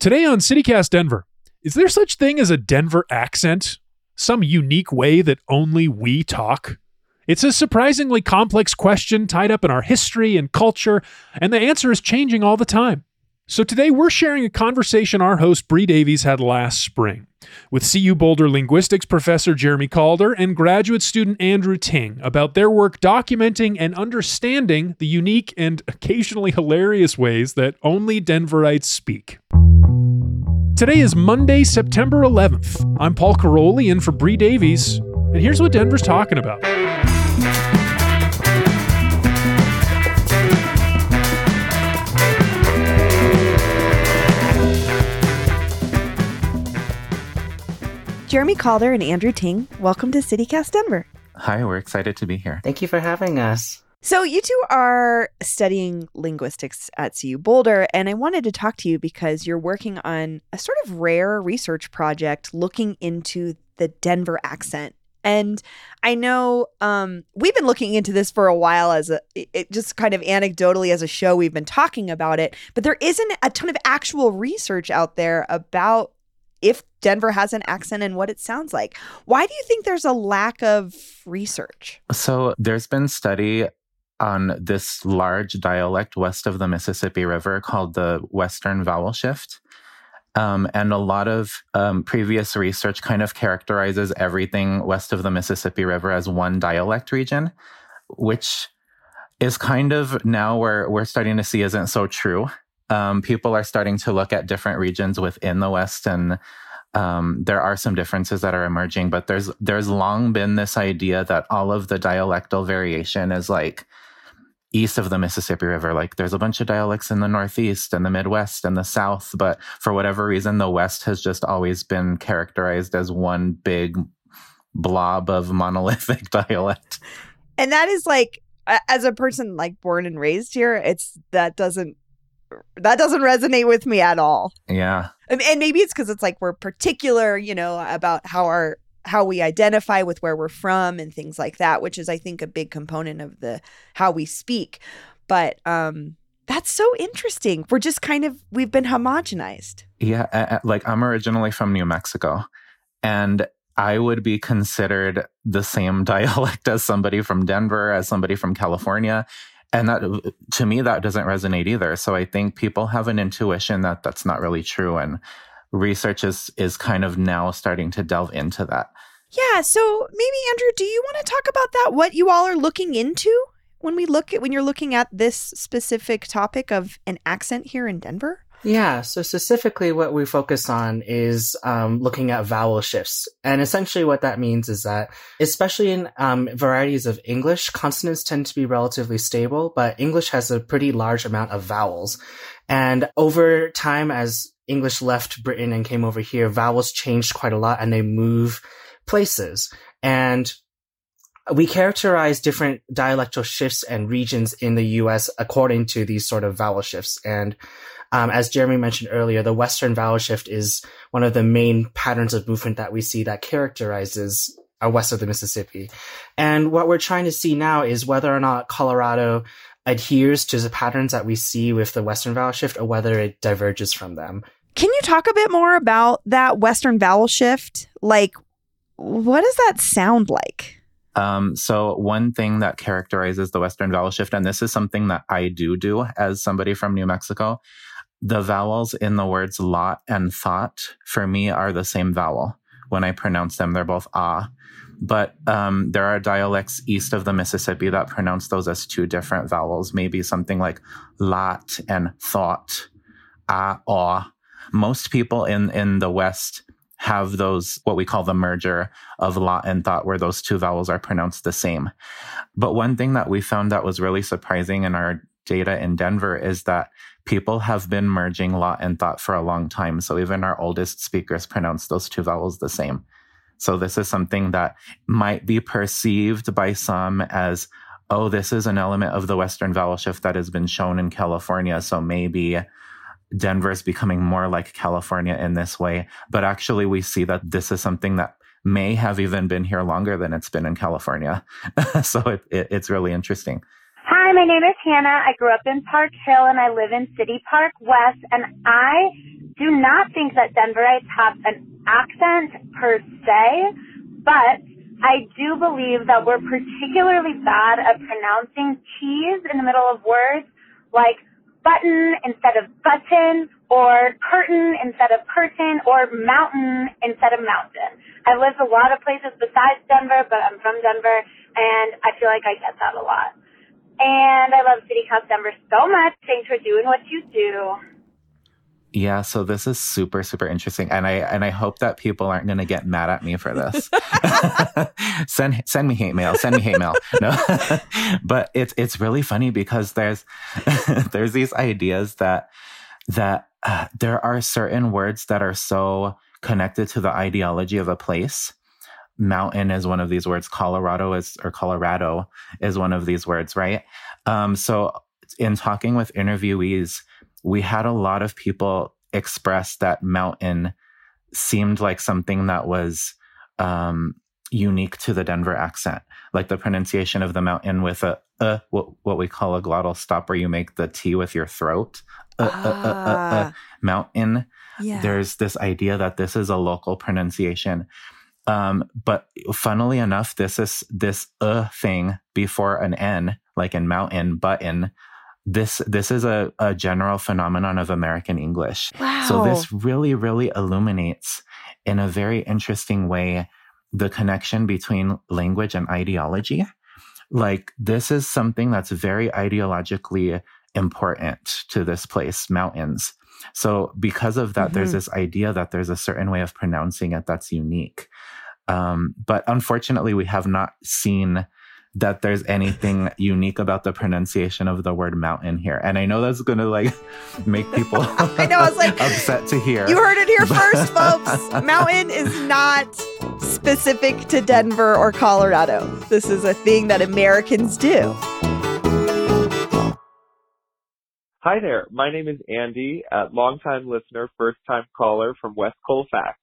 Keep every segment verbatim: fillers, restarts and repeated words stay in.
Today on CityCast Denver, is there such thing as a Denver accent? Some unique way that only we talk? It's a surprisingly complex question tied up in our history and culture, and the answer is changing all the time. So today we're sharing a conversation our host Bree Davies had last spring with C U Boulder linguistics professor Jeremy Calder and graduate student Andrew Ting about their work documenting and understanding the unique and occasionally hilarious ways that only Denverites speak. Today is Monday, September eleventh. I'm Paul Caroli in for Bree Davies, and here's what Denver's talking about. Jeremy Calder and Andrew Ting, welcome to CityCast Denver. Hi, we're excited to be here. Thank you for having us. So you two are studying linguistics at C U Boulder, and I wanted to talk to you because you're working on a sort of rare research project looking into the Denver accent. And I know um, we've been looking into this for a while as a, it just kind of anecdotally as a show, we've been talking about it, but there isn't a ton of actual research out there about if Denver has an accent and what it sounds like. Why do you think there's a lack of research? So there's been study on this large dialect west of the Mississippi River called the Western Vowel Shift. Um, and a lot of um, previous research kind of characterizes everything west of the Mississippi River as one dialect region, which is kind of now where we're starting to see isn't so true. Um, people are starting to look at different regions within the West, and um, there are some differences that are emerging, but there's there's long been this idea that all of the dialectal variation is like east of the Mississippi River. Like there's a bunch of dialects in the Northeast and the Midwest and the South, but for whatever reason, the West has just always been characterized as one big blob of monolithic dialect. And that is like, as a person like born and raised here, it's that doesn't that doesn't resonate with me at all. Yeah. And, and maybe it's because it's like we're particular, you know, about how our how we identify with where we're from and things like that, which is, I think, a big component of the how we speak. But um, that's so interesting. We're just kind of, we've been homogenized. Yeah. Uh, like I'm originally from New Mexico, and I would be considered the same dialect as somebody from Denver, as somebody from California. And that, to me, that doesn't resonate either. So I think people have an intuition that that's not really true. And research is, is kind of now starting to delve into that. Yeah. So maybe, Andrew, do you want to talk about that? What you all are looking into when we look at when you're looking at this specific topic of an accent here in Denver? Yeah. So specifically what we focus on is um, looking at vowel shifts. And essentially what that means is that, especially in um, varieties of English, consonants tend to be relatively stable, but English has a pretty large amount of vowels. And over time, as English left Britain and came over here, vowels changed quite a lot and they move places. And we characterize different dialectal shifts and regions in the U S according to these sort of vowel shifts. And um, as Jeremy mentioned earlier, the Western vowel shift is one of the main patterns of movement that we see that characterizes our west of the Mississippi. And what we're trying to see now is whether or not Colorado adheres to the patterns that we see with the Western vowel shift or whether it diverges from them. Can you talk a bit more about that Western vowel shift? Like, what does that sound like? Um, so one thing that characterizes the Western vowel shift, and this is something that I do do as somebody from New Mexico, the vowels in the words lot and thought, for me, are the same vowel. When I pronounce them, they're both ah. But um, there are dialects east of the Mississippi that pronounce those as two different vowels, maybe something like lot and thought, ah, aw. Most people in, in the West have those, what we call the merger of lot and thought, where those two vowels are pronounced the same. But one thing that we found that was really surprising in our data in Denver is that people have been merging lot and thought for a long time. So even our oldest speakers pronounce those two vowels the same. So this is something that might be perceived by some as, oh, this is an element of the Western vowel shift that has been shown in California. So maybe Denver is becoming more like California in this way. But actually, we see that this is something that may have even been here longer than it's been in California. So it, it, it's really interesting. Hi, my name is Hannah. I grew up in Park Hill and I live in City Park West. And I do not think that Denverites have an accent per se, but I do believe that we're particularly bad at pronouncing T's in the middle of words, like button instead of button, or curtain instead of curtain, or mountain instead of mountain. I've lived a lot of places besides Denver, but I'm from Denver, and I feel like I get that a lot. And I love CityCast Denver so much. Thanks for doing what you do. Yeah, so this is super, super interesting. And I and I hope that people aren't gonna get mad at me for this. send send me hate mail. Send me hate mail. No. But it's it's really funny because there's there's these ideas that that uh, there are certain words that are so connected to the ideology of a place. Mountain is one of these words. Colorado is or Colorado is one of these words, right? Um, so in talking with interviewees, we had a lot of people express that mountain seemed like something that was um, unique to the Denver accent, like the pronunciation of the mountain with a uh, what, what we call a glottal stop, where you make the T with your throat. Uh, ah. uh, uh, uh, uh, mountain. Yeah. There's this idea that this is a local pronunciation. Um, but funnily enough, this is this uh thing before an N, like in mountain, button. This this is a, a general phenomenon of American English. Wow. So this really, really illuminates in a very interesting way the connection between language and ideology. Like, this is something that's very ideologically important to this place, mountains. So because of that, mm-hmm. there's this idea that there's a certain way of pronouncing it that's unique. Um, but unfortunately, we have not seen that there's anything unique about the pronunciation of the word mountain here. And I know that's going to like make people I know, I was like, upset to hear. You heard it here first, folks. Mountain is not specific to Denver or Colorado. This is a thing that Americans do. Hi there. My name is Andy, a longtime listener, first-time caller from West Colfax.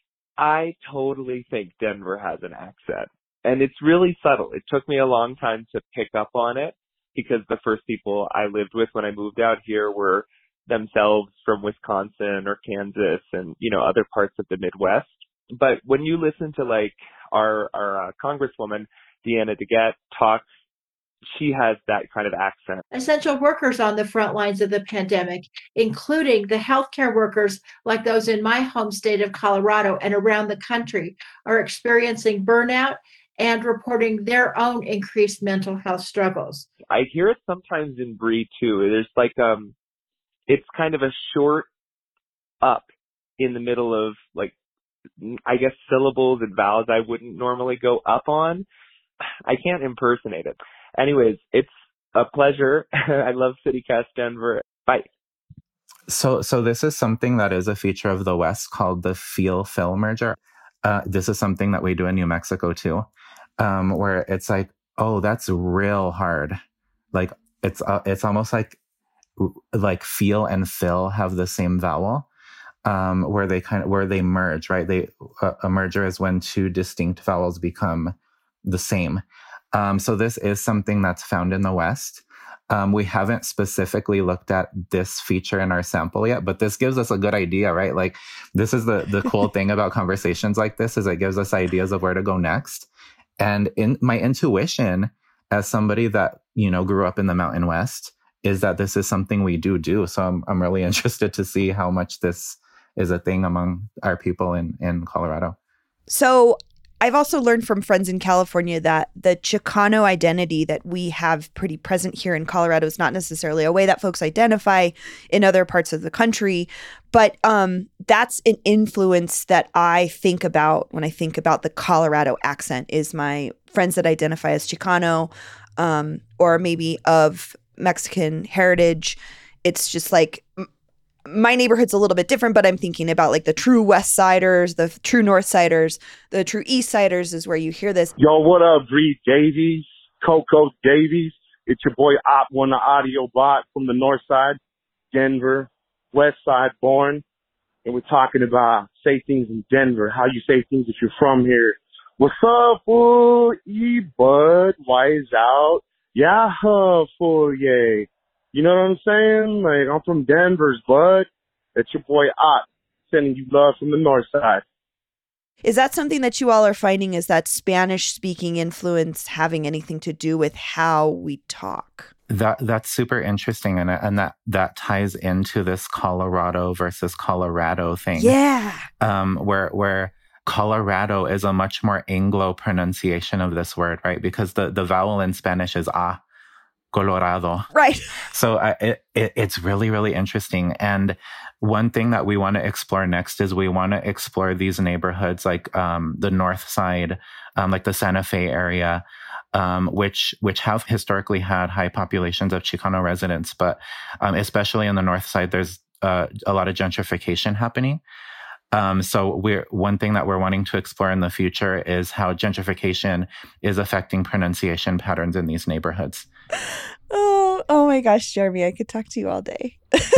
I totally think Denver has an accent. And it's really subtle. It took me a long time to pick up on it because the first people I lived with when I moved out here were themselves from Wisconsin or Kansas and, you know, other parts of the Midwest. But when you listen to like our, our uh, Congresswoman, Deanna DeGette, talk, she has that kind of accent. Essential workers on the front lines of the pandemic, including the healthcare workers like those in my home state of Colorado and around the country, are experiencing burnout and reporting their own increased mental health struggles. I hear it sometimes in Bree too. There's like, um, it's kind of a short up in the middle of like, I guess syllables and vowels I wouldn't normally go up on. I can't impersonate it. Anyways, it's a pleasure. I love CityCast Denver. Bye. So, so this is something that is a feature of the West called the feel-fill merger. Uh, this is something that we do in New Mexico too, um, where it's like, oh, that's real hard. Like it's uh, it's almost like like feel and fill have the same vowel, um, where they kind of where they merge, right? They uh, a merger is when two distinct vowels become the same. Um, so this is something that's found in the West. Um, we haven't specifically looked at this feature in our sample yet, but this gives us a good idea, right? Like this is the the cool thing about conversations like this is it gives us ideas of where to go next. And in my intuition as somebody that, you know, grew up in the Mountain West is that this is something we do do. So I'm I'm really interested to see how much this is a thing among our people in, in Colorado. So I've also learned from friends in California that the Chicano identity that we have pretty present here in Colorado is not necessarily a way that folks identify in other parts of the country. But um, that's an influence that I think about when I think about the Colorado accent is my friends that identify as Chicano um, or maybe of Mexican heritage. It's just like my neighborhood's a little bit different, but I'm thinking about like the true West Siders, the true North Siders, the true East Siders is where you hear this. Yo, what up, Bree Davies, Coco Davies? It's your boy Op, one the audio bot from the North Side, Denver, West Side born. And we're talking about say things in Denver, how you say things if you're from here. What's up, fool? E-Bud, Wise out. Yahoo, fool, yay. You know what I'm saying? Like, I'm from Denver's, bud. It's your boy Ott. sending you love from the north side. Is that something that you all are finding? Is that Spanish-speaking influence having anything to do with how we talk? That that's super interesting, and and that that ties into this Colorado versus Colorado thing. Yeah, um, where where Colorado is a much more Anglo pronunciation of this word, right? Because the the vowel in Spanish is ah, Colorado, right? So uh, it, it it's really really interesting. And one thing that we want to explore next is we want to explore these neighborhoods like um, the North Side, um, like the Santa Fe area. Um, which which have historically had high populations of Chicano residents, but um, especially on the north side, there's uh, a lot of gentrification happening. Um, so we're one thing that we're wanting to explore in the future is how gentrification is affecting pronunciation patterns in these neighborhoods. Oh, oh my gosh, Jeremy, I could talk to you all day.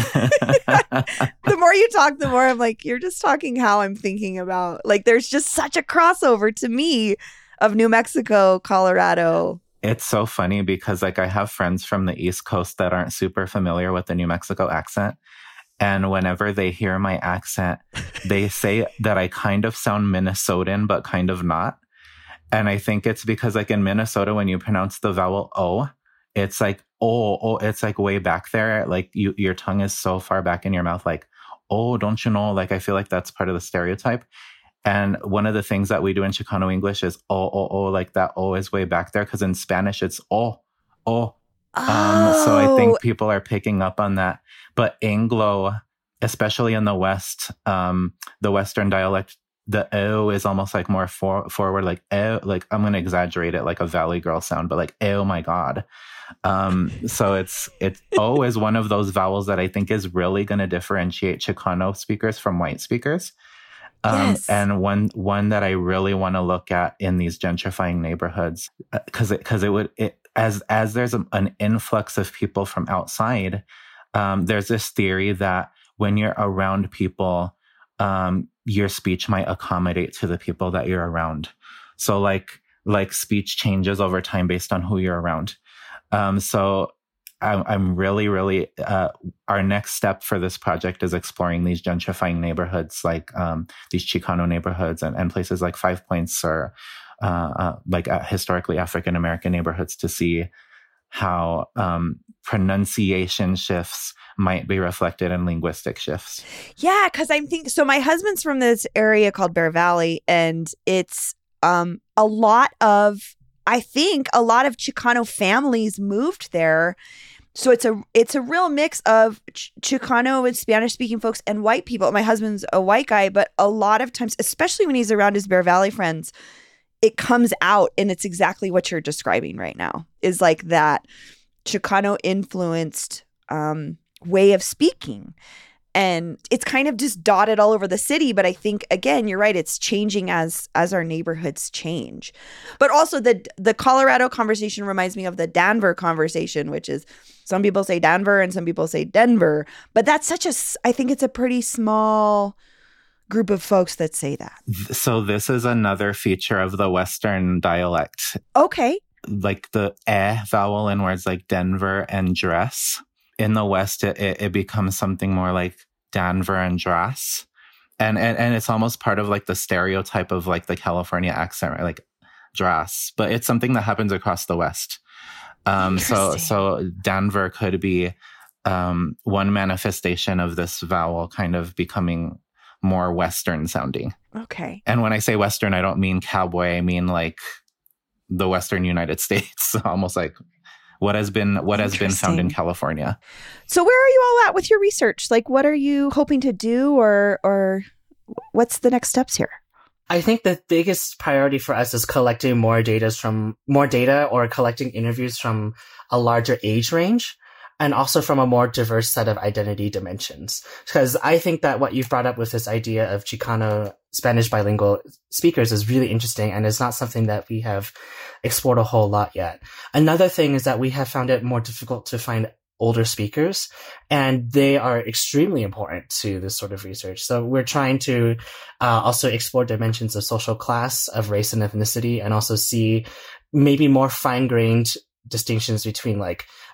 The more you talk, the more I'm like, you're just talking how I'm thinking about. Like, there's just such a crossover to me of New Mexico, Colorado. It's so funny because like I have friends from the East Coast that aren't super familiar with the New Mexico accent. And whenever they hear my accent, they say that I kind of sound Minnesotan, but kind of not. And I think it's because like in Minnesota, when you pronounce the vowel O, it's like, oh, oh, it's like way back there. Like you, your tongue is so far back in your mouth. Like, oh, don't you know? Like, I feel like that's part of the stereotype. And one of the things that we do in Chicano English is oh, oh, oh, like that O is way back there. Because in Spanish, it's oh, oh. Oh. Um, so I think people are picking up on that. But Anglo, especially in the West, um, the Western dialect, the O is almost like more for, forward, like, oh, like I'm going to exaggerate it like a Valley Girl sound, but like, oh my God. Um, so it's, it's O is one of those vowels that I think is really going to differentiate Chicano speakers from white speakers. Um, Yes. And one one that I really want to look at in these gentrifying neighborhoods, because it, because it would it, as as there's a, an influx of people from outside, um, there's this theory that when you're around people, um, your speech might accommodate to the people that you're around. So like like speech changes over time based on who you're around. Um, so I'm, I'm really, really, uh, our next step for this project is exploring these gentrifying neighborhoods, like um, these Chicano neighborhoods and, and places like Five Points or uh, uh, like uh, historically African-American neighborhoods to see how um, pronunciation shifts might be reflected in linguistic shifts. Yeah, because I'm thinking, so my husband's from this area called Bear Valley, and it's um, a lot of, I think a lot of Chicano families moved there. So it's a it's a real mix of Ch- Chicano and Spanish speaking folks and white people. My husband's a white guy, but a lot of times, especially when he's around his Bear Valley friends, it comes out, and it's exactly what you're describing right now, is like that Chicano influenced um, way of speaking. And it's kind of just dotted all over the city. But I think, again, you're right. It's changing as as our neighborhoods change. But also the the Colorado conversation reminds me of the Denver conversation, which is some people say Denver and some people say Denver. But that's such a, I think it's a pretty small group of folks that say that. So this is another feature of the Western dialect. Okay. Like the eh vowel in words like Denver and dress. In the West, it, it, it becomes something more like Danver and Dras. And, and and it's almost part of like the stereotype of like the California accent, right? Like Dras. But it's something that happens across the West. Um, so so Danver could be um, one manifestation of this vowel kind of becoming more Western sounding. Okay. And when I say Western, I don't mean cowboy. I mean like the Western United States, almost like what has been what has been found in California. So where are you all at with your research? Like, what are you hoping to do, or or what's the next steps here? I think the biggest priority for us is collecting more data from more data or collecting interviews from a larger age range, and also from a more diverse set of identity dimensions. Because I think that what you've brought up with this idea of Chicano Spanish bilingual speakers is really interesting, and is not something that we have explored a whole lot yet. Another thing is that we have found it more difficult to find older speakers, and they are extremely important to this sort of research. So we're trying to uh, also explore dimensions of social class, of race and ethnicity, and also see maybe more fine-grained distinctions between like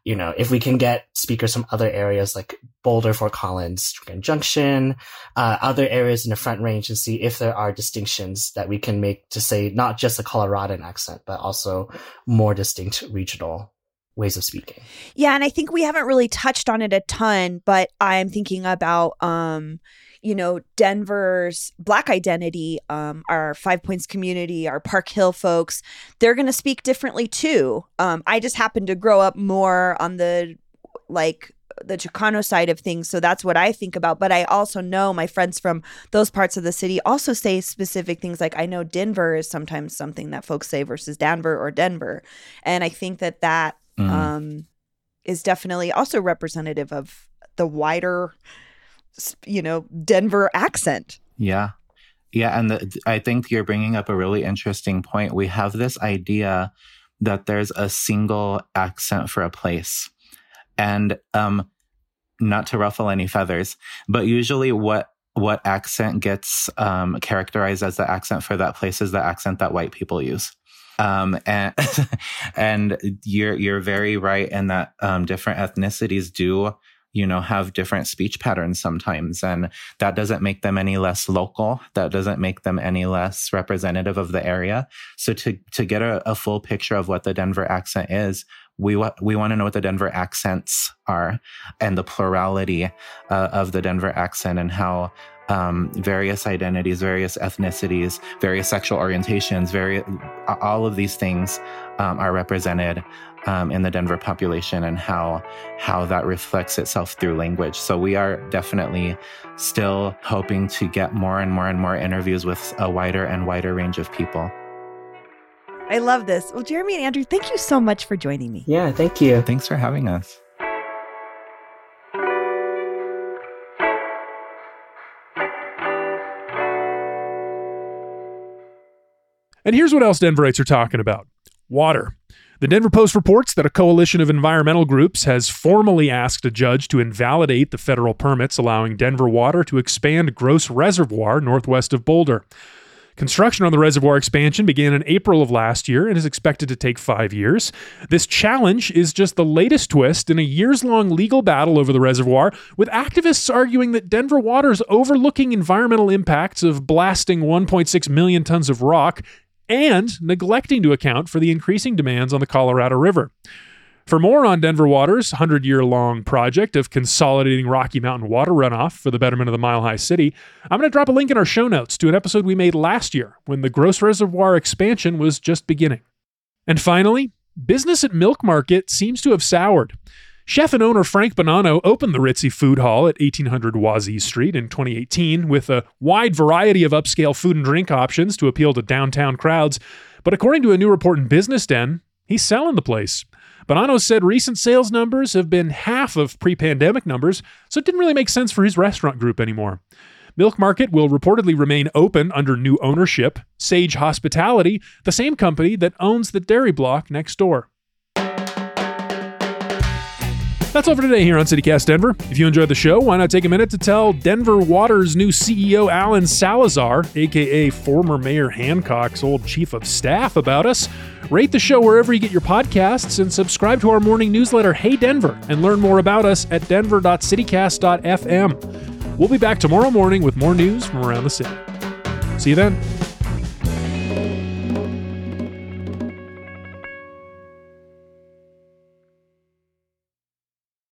you know, if we can get speakers from other areas like Boulder, Fort Collins, Grand Junction, uh, other areas in the Front Range, and see if there are distinctions that we can make to say not just a Coloradan accent, but also more distinct regional ways of speaking. Yeah, and I think we haven't really touched on it a ton, but I'm thinking about, um, you know, Denver's Black identity, um, our Five Points community, our Park Hill folks. They're going to speak differently too. Um, I just happen to grow up more on the, like, the Chicano side of things, so that's what I think about. But I also know my friends from those parts of the city also say specific things. Like I know Denver is sometimes something that folks say versus Danver or Denver, and I think that that Mm. Um, is definitely also representative of the wider, you know, Denver accent. Yeah. Yeah. And the, I think you're bringing up a really interesting point. We have this idea that there's a single accent for a place. And um, not to ruffle any feathers, but usually what what accent gets um, characterized as the accent for that place is the accent that white people use. Um, and, and you're, you're very right in that, um, different ethnicities do, you know, have different speech patterns sometimes, and that doesn't make them any less local. That doesn't make them any less representative of the area. So to, to get a, a full picture of what the Denver accent is, we wa- we want to know what the Denver accents are and the plurality uh, of the Denver accent, and how um, various identities, various ethnicities, various sexual orientations, various, all of these things um, are represented um, in the Denver population, and how how that reflects itself through language. So we are definitely still hoping to get more and more and more interviews with a wider and wider range of people. I love this. Well, Jeremy and Andrew, thank you so much for joining me. Yeah, thank you. Thanks for having us. And here's what else Denverites are talking about. Water. The Denver Post reports that a coalition of environmental groups has formally asked a judge to invalidate the federal permits allowing Denver Water to expand Gross Reservoir northwest of Boulder. Construction on the reservoir expansion began in April of last year and is expected to take five years. This challenge is just the latest twist in a years-long legal battle over the reservoir, with activists arguing that Denver Water is overlooking environmental impacts of blasting one point six million tons of rock and neglecting to account for the increasing demands on the Colorado River. For more on Denver Water's one hundred year long project of consolidating Rocky Mountain water runoff for the betterment of the Mile High City, I'm going to drop a link in our show notes to an episode we made last year when the Gross Reservoir expansion was just beginning. And finally, business at Milk Market seems to have soured. Chef and owner Frank Bonanno opened the ritzy food hall at eighteen hundred Wazee Street in twenty eighteen with a wide variety of upscale food and drink options to appeal to downtown crowds. But according to a new report in Business Den, he's selling the place. Bonanno said recent sales numbers have been half of pre-pandemic numbers, so it didn't really make sense for his restaurant group anymore. Milk Market will reportedly remain open under new ownership, Sage Hospitality, the same company that owns the dairy block next door. That's all for today here on CityCast Denver. If you enjoyed the show, why not take a minute to tell Denver Water's new C E O, Alan Salazar, aka former Mayor Hancock's old chief of staff, about us. Rate the show wherever you get your podcasts and subscribe to our morning newsletter, Hey Denver, and learn more about us at denver dot citycast dot f m. We'll be back tomorrow morning with more news from around the city. See you then.